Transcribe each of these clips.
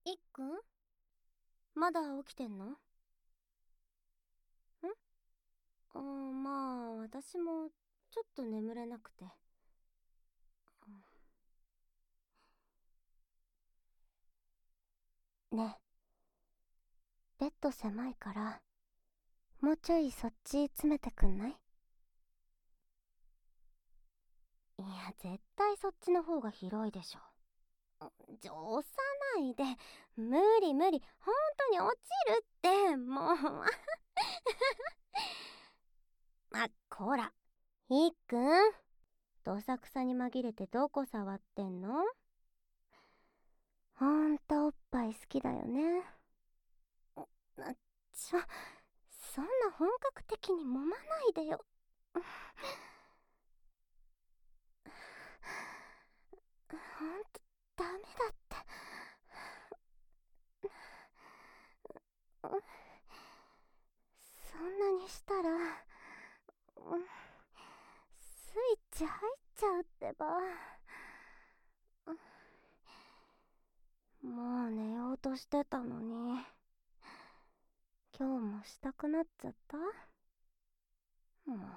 いっくん、まだ起きてんの？まあ、私もちょっと眠れなくて。ねえ、ベッド狭いから、もうちょいそっち詰めてくんない？いや、絶対そっちの方が広いでしょ。押さないで。無理無理。本当に落ちるって、もう。こら。いっくん。どさくさに紛れてどこ触ってんの？ほんとおっぱい好きだよね。そんな本格的に揉まないでよ。ほんとダメだって。そんなにしたら、スイッチ入っちゃうってば。もう寝ようとしてたのに。今日もしたくなっちゃった？もう。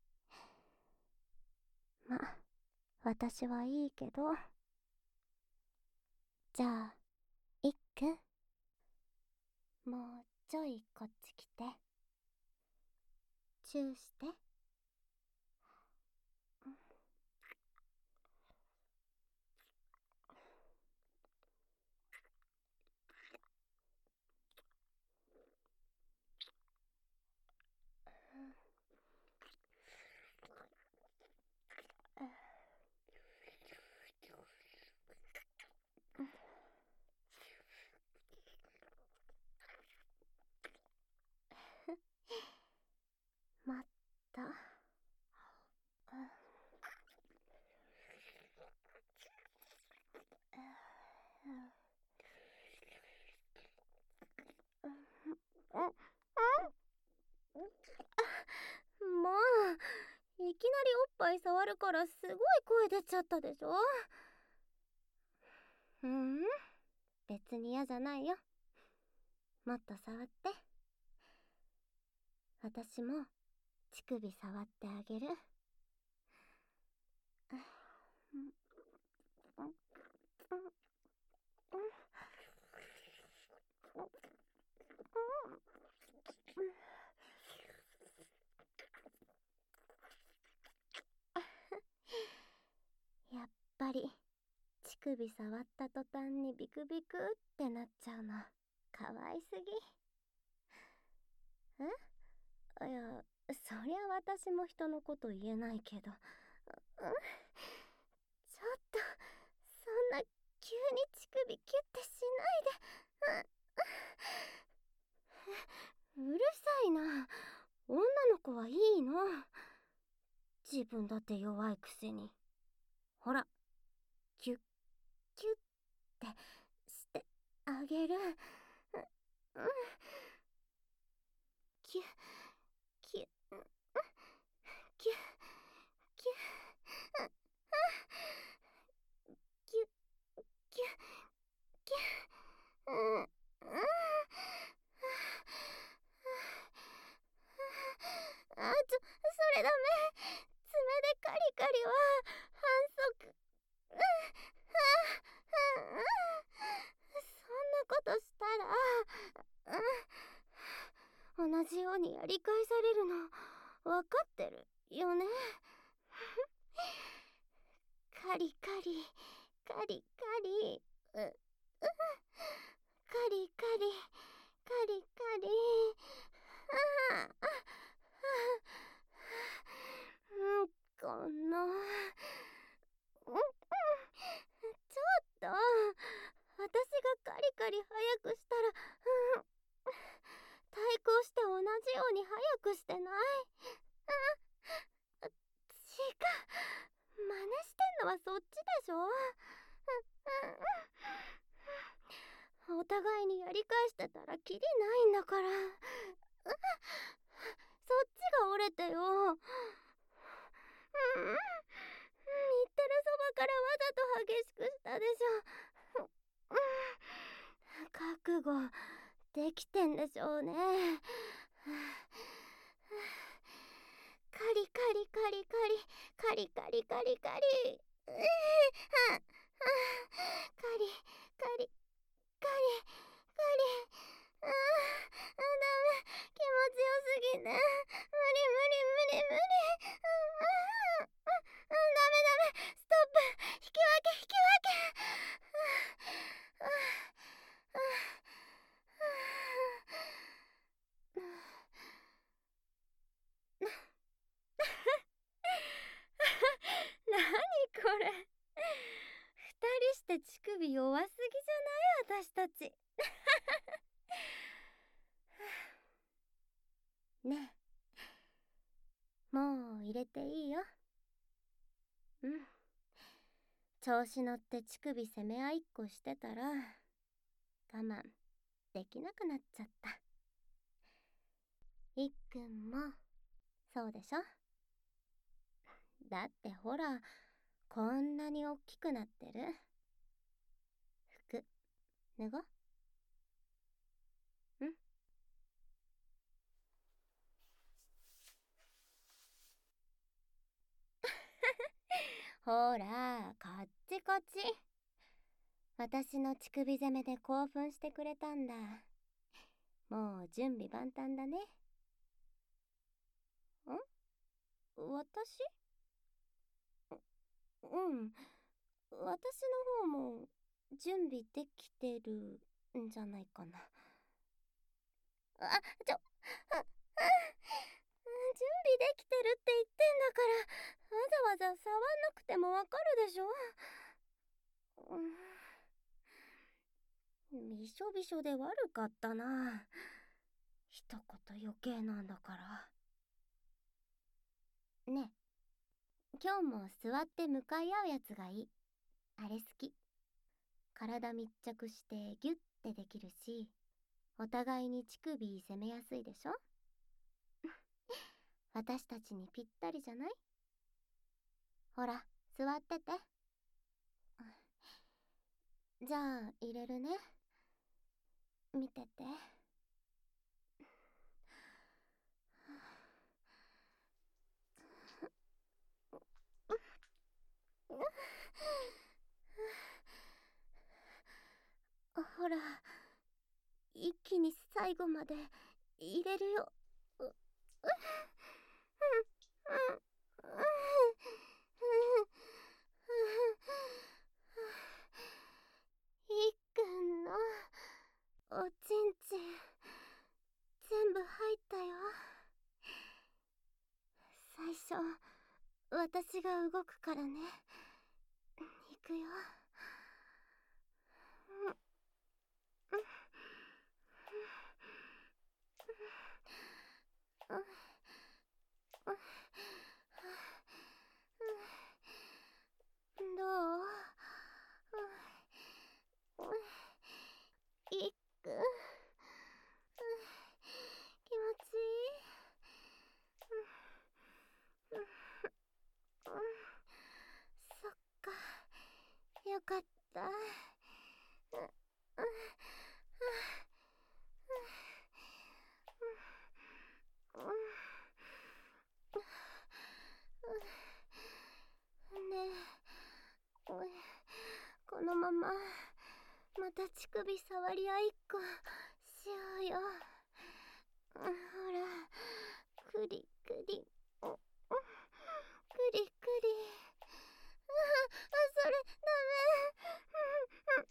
ま、私はいいけど。じゃあ、いっくん。もうちょいこっち来て。チューして。まった。もう、いきなりおっぱい触るからすごい声出ちゃったでしょ。別に嫌じゃないよ。もっと触って。私も乳首触ってあげる。やっぱり乳首触った途端にビクビクってなっちゃうのかわいすぎ。いや、そりゃ私も人のこと言えないけど。ちょっと、そんな急に乳首キュッてしないで。うるさいな。女の子はいいの。自分だって弱いくせに。ほら、キュッキュッってしてあげる。キュッキュッキュッキュッキュッキュッキュッ。それダメ。爪でカリカリは反則。そんなことしたら、同じようにやり返されるの分かってるよね。カリカリカリカリ、カリカリカリカリ。この、ちょっと、私がカリカリ早くしたら、対抗して同じように早くしてない？違う。真似してんのはそっちでしょ。お互いにやり返してたらキリないんだから。そっちが折れてよ。言ってるそばからわざと激しくしたでしょ。 覚悟できてんでしょうね。カリカリカリカリカリカリカリカリカリカリカリカリダメ、気持ちよすぎて無理無理無理無理。ダメダメ、ストップ、引き分け引き分け。何これ、二人して乳首弱すぎじゃない？私たち。ねえ、もう入れていいよ。うん、調子乗って乳首攻め合いっこしてたら我慢できなくなっちゃった。いっくんもそうでしょ。だってほら、こんなにおっきくなってる。服脱ご。んほら、こっちこっち。私の乳首攻めで興奮してくれたんだ。もう準備万端だね。私？うん。私の方も準備できてるんじゃないかな。準備できてるって言ってんだから、わざわざ触んなくてもわかるでしょ。びしょびしょで悪かったな。一言余計なんだから。ねえ、今日も座って向かい合うやつがいい。あれ好き。体密着してギュッてできるし、お互いに乳首攻めやすいでしょ。私たちにぴったりじゃない？ほら、座ってて。じゃあ入れるね。見てて。ほら、一気に最後まで入れるよ。いっくんのおちんちん全部入ったよ。最初私が動くからね。いくよ。どう？いっくん、気持ちいい？そっか、よかった。ねえ、このまままた乳首触り合いっこしようよ。ほら、クリクリ、クリクリ。それダメ。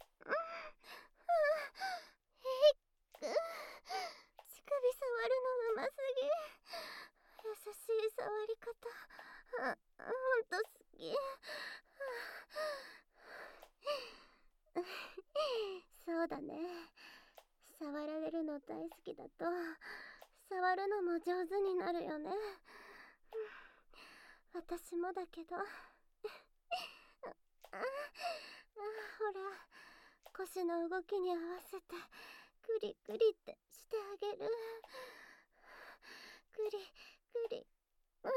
いっく、乳首触るのうますぎ。優しい触り方、ほんと好き。そうだね。触られるの大好きだと触るのも上手になるよね。私もだけど。ほら、腰の動きに合わせてクリクリってしてあげる。クリクリ、クリ、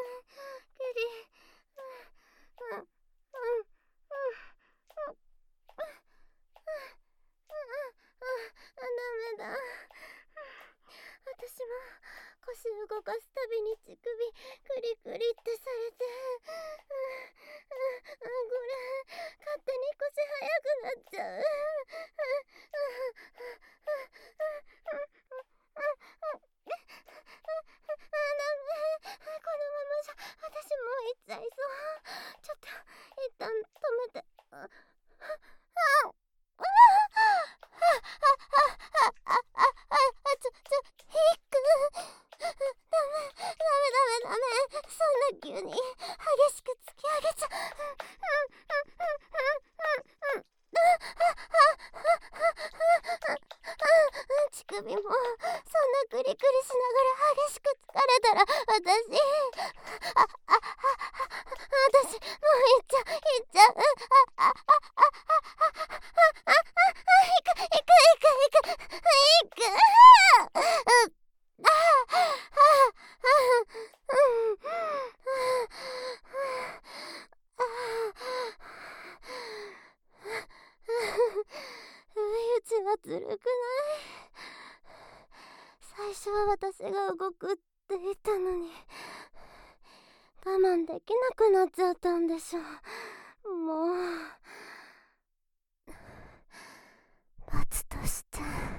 ずるくない？最初は私が動くって言ったのに、我慢できなくなっちゃったんでしょ。もう罰として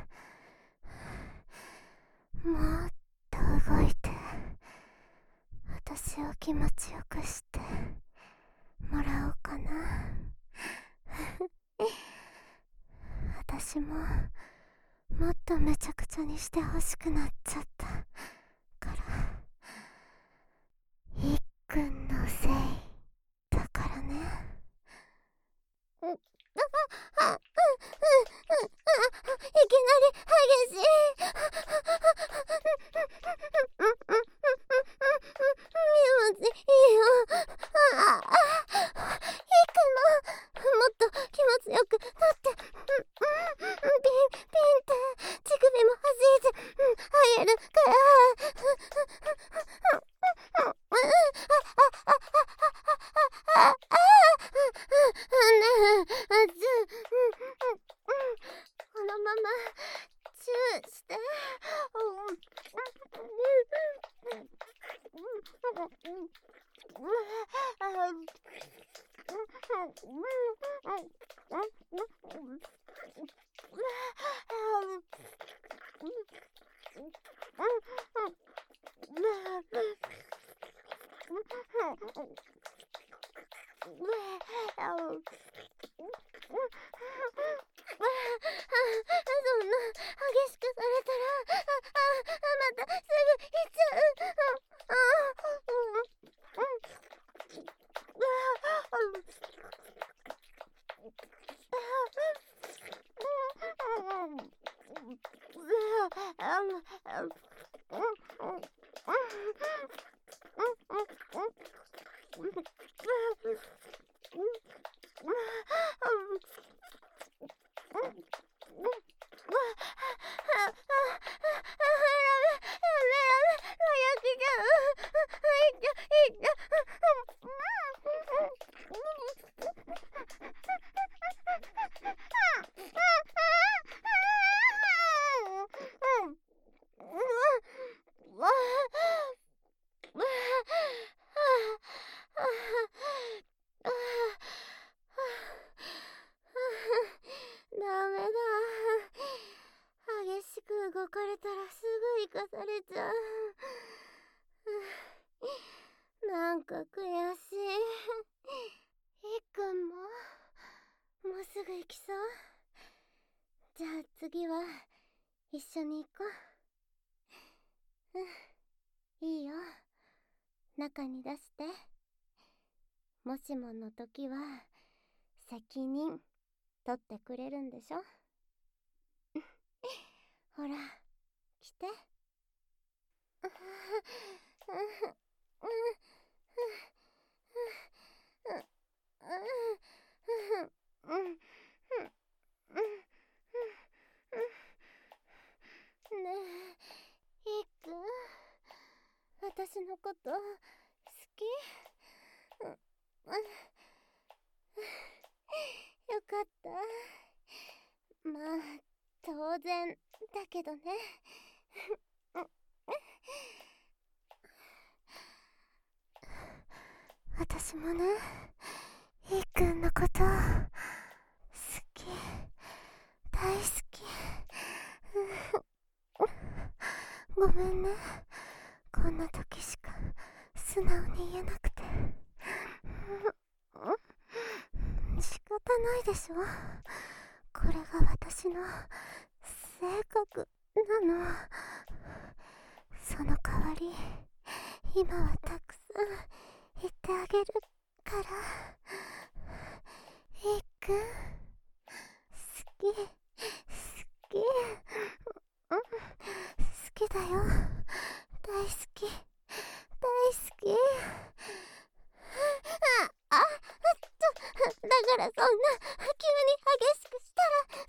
もっと動いて私を気持ちよくしてもらおうかな。私ももっとめちゃくちゃにしてほしくなっちゃったから、いっくんのせいだからね。いきなり激しい。気持ちいいよ。いくの。もっと気持ちよくなって。ピンって乳首も弾いて入るから。このままチューして。そんな激しくされたら、またすぐ行っちゃう。ダメだ。激しく動かれたらすぐ生かされちゃう。なんか悔しい。いっくんももうすぐ行きそう？じゃあ次は一緒に行こう。いいよ。中に出して。もしもの時は責任取ってくれるんでしょ？ほら、来て。ねえ、いっくん、私のこと好き？よかった。まあ当然だけどね。私もね、いっくんのこと好き、大好き。ごめんね、こんな時しか素直に言えなくて。仕方ないでしょ。これが私の性格なの。その代わり今はたくさん言ってあげるから。いっくん、好き、好き、好きだよ。大好き、大好き。だからそんな急に激しくしたら。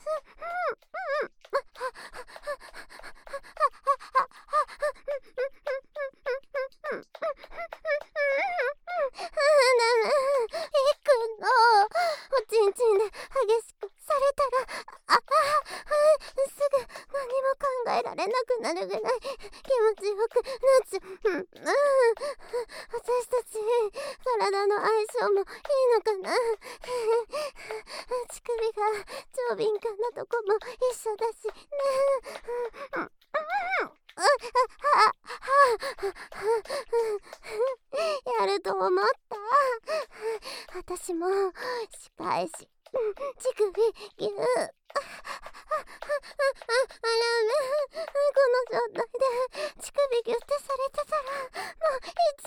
いっくんのおちんちんで激しくされたらなるぐらい気持ちよくなっちゃう。私たち体の相性もいいのかな。乳首が超敏感なとこも一緒だしね。やると思った。私も仕返し乳首ぎゅー。あらね、この状態で乳首ギュってされてたらもういつ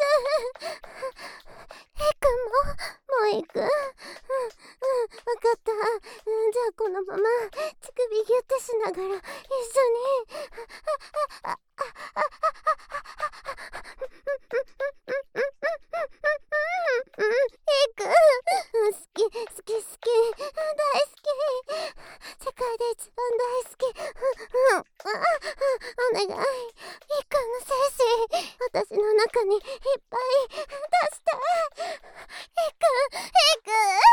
行くもう行く。わかった。じゃあこのまま乳首ギュってしながら一緒に行く。好き好き好き、大好き、世界で一番大好き。お願い、一貫の精子私の中にいっぱい出していく。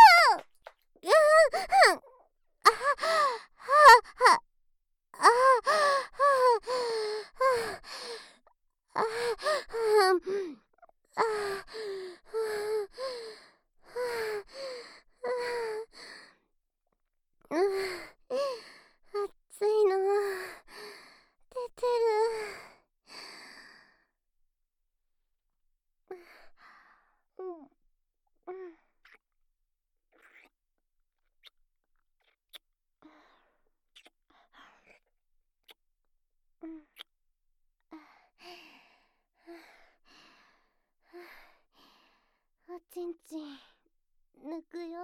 あはあ暑いの出てる。おちんちん抜くよ。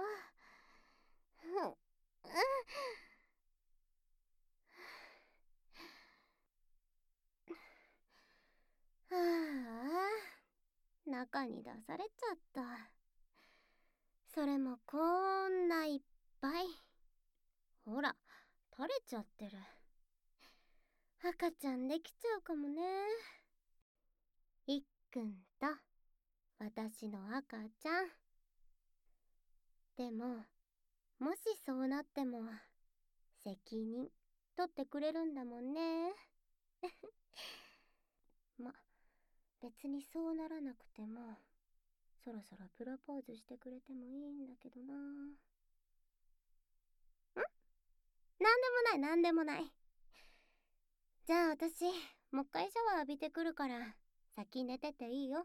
はあ、中に出されちゃった。それもこんないっぱい。ほら、垂れちゃってる。赤ちゃんできちゃうかもね。いっくんと私の赤ちゃん。でも、もしそうなっても責任取ってくれるんだもんね。ま、別にそうならなくてもそろそろプロポーズしてくれてもいいんだけどな。なんでもない。じゃあ私もう一回シャワー浴びてくるから先寝てていいよ。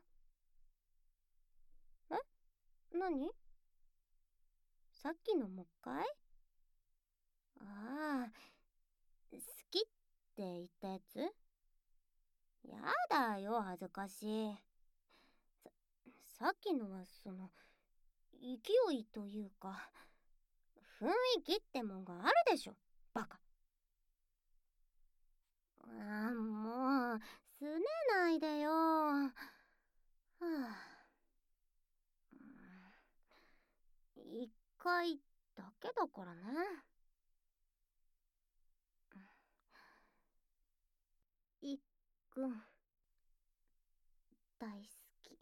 え？何？さっきのもう一回？ああ、好きって言ったやつ？やだよ、恥ずかしい。さっきのは勢いというか雰囲気ってもんがあるでしょ、バカ。もうすねないでよ。はあ、一回だけだからね。いっくん大好き。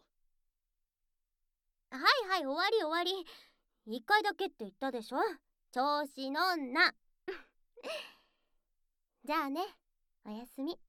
はいはい、終わり終わり。一回だけって言ったでしょ、調子乗んな。じゃあね、おやすみ。